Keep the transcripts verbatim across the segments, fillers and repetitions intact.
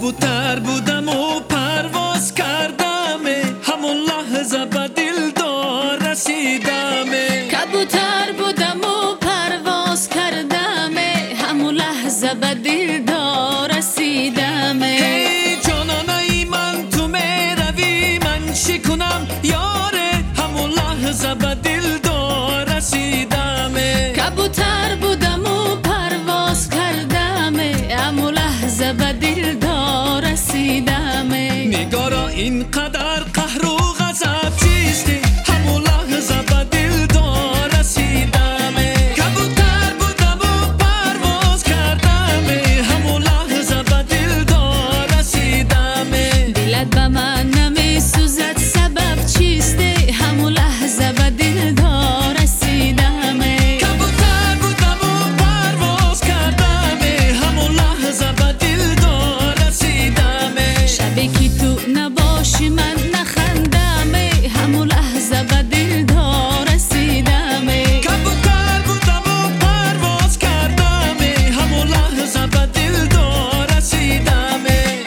کبوتر بودم و پرواز کردم، همون لحظه به دلدار رسیدم. کبوتر بودم و پرواز کردم، همون لحظه به دلدار رسیدم. ای جانانه من تو میروی من چی کنم یاره، همون لحظه به دلدار رسیدم. کبوتر بودم و پرواز کردم، همون لحظه به دلدار رسیدم. نگارا اینقدر قهر و غضب چیستی، همون لحظه به دلدار رسیدم. کبوتر بودم و پرواز کردم، همون لحظه به دلدار رسیدم. دلت به من نمیسوزد سبب چیستی، همون لحظه به دلدار رسیدم. کبوتر بودم و پرواز کردم، همون لحظه به دلدار رسیدم. شبی که تو نباشی من نخندم، همون لحظه به دلدار رسیدم. کبوتر بودم و پرواز کردم، همون لحظه به دلدار رسیدم.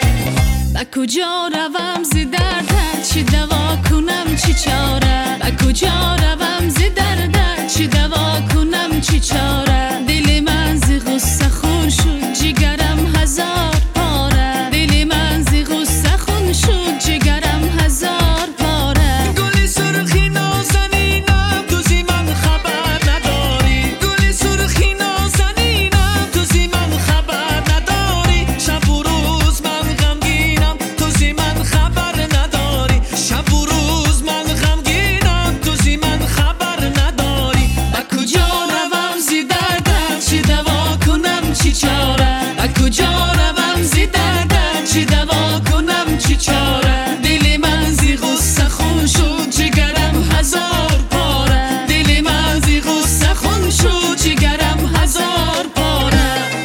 به کجا روم زی دردت چی دوا کنم چی چاره، به کجا روم زی دردت چی دوا کنم چی چاره. دل من زی غصه خون شد جگرم هزار پاره، دل من زی غصه خون شد جگرم هزار پاره. گلی سرخی نازنینم تو زی من خبر نداری، گلی سرخی نازنینم تو زی من خبر نداری. شب و روز من غمگینم تو زی من خبر نداری، شب و روز من غمگینم تو زی من خبر نداری. به کجا روم زی دردت چی دوا کنم چی چاره، به کجا روم زی دردت چی دوا کنم چی چاره. دل من زی غصه خون شد جگرم هزار پاره، دل من زی غصه خون شد جگرم هزار پاره.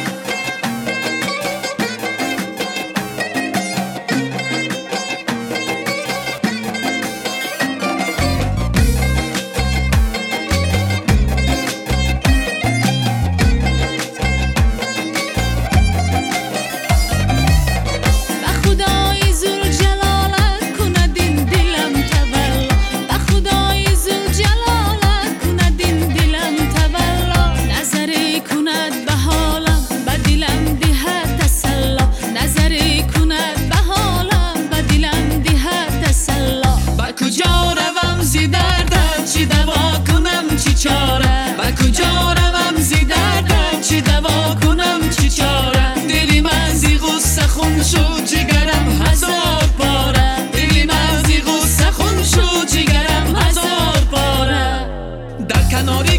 به خدای ذوالجلالت کند این دلم تولا، به خدای ذوالجلالت کند این دلم تولا. نظری کند به حالم به دلم دهد تسلا، نظری کند به حالم به دلم دهد تسلا. به کجا روم زی دردت چی دوا کنم چی چاره، به کجا روم زی دردت چی دوا کنم چی چاره. دل من زی غصه خون شد جگرم هزار پاره، دل من زی غصه خون شد جگرم هزار پاره. در کناری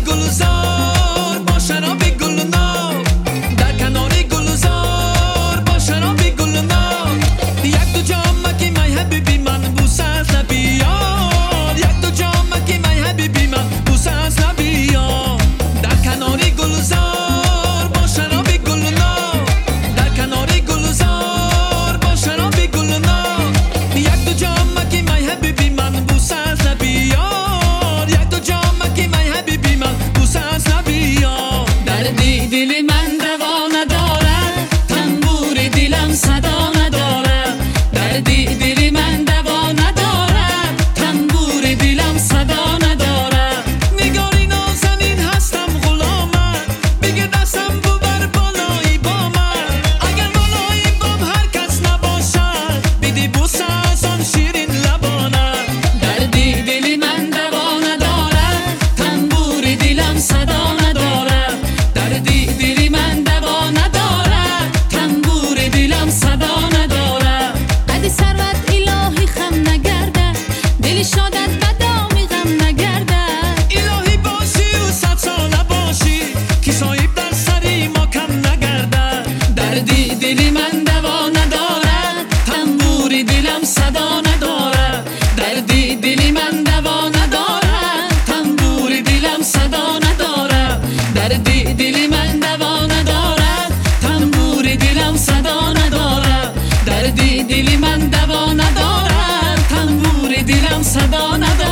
گلزار با شراب گلنار، در کناری گلزار با شراب گلنار. یک دو جام که می حبیبی من بوسه از لبی یار، یک دو جام که می حبیبی من بوسه از لبی یار. در کناری گلزار با شراب گلنار، در کناری گلزار با شراب گلنار. یک دو جام که می حبیبی من بوسه از لبی یار، یک دو جام که می حبیبی من بوسه از لبی یار. دردی دل من دوا نداره، تنبور دلم صدا نداره. دردی دل من دوا نداره، تنبور دلم صدا نداره. نگاری نازنین هستم غلامت، بگه دستم ببر بالایی با من. اگر بالایی بام هر کس نباشد، بدی بوسه از آن شیرین لبانت. دردی دل من دوا نداره، تنبور دلم صدا نداره. دردی دل من دوا نداره، تنبور دلم صدا نداره. قد ثروت الهی خم نگرده، دل شادت بدامی غم نگرده. الهی باشی و صد ساله باشی، که صاحب در سری ما کم نگرده. دردی دل من دوا نداره، تنبور دلم صدا نداره. دردی دل من دوا نداره، تنبور دلم صدا نداره. دردی دل من دوا نداره، تنبور دلم صدا نداره. دردی دل من دوا نداره، تنبور دلم صدا نداره.